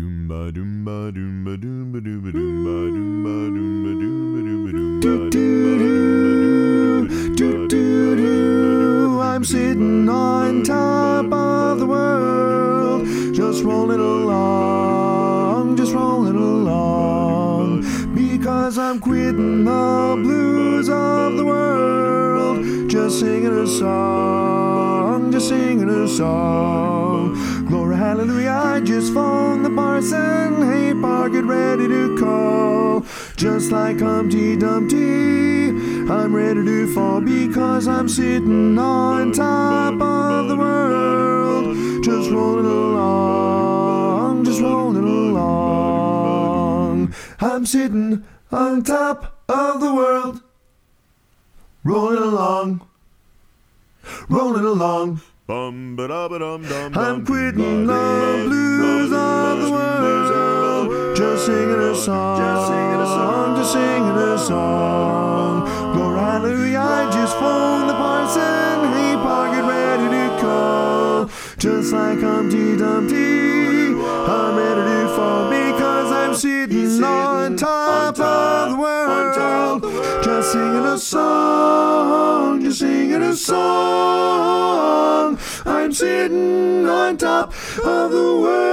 I'm sitting on top of the world, just rolling along, because I'm quitting the blues of the world, just singing a song. Glory, hallelujah, I just phoned the parson. Hey, Pa, get ready to call. Just like Humpty Dumpty, I'm ready to fall, because I'm sitting on top of the world, just rolling along. I'm sitting on top of the world, rolling along. I'm quitting the blues of the world, just singing a song. Glory, hallelujah, I just phoned the parson. Hey, Pa, get ready to call. Just like Humpty Dumpty, I'm ready to fall, because I'm sitting on top of the world, just singing a song. I'm sitting on top of the world.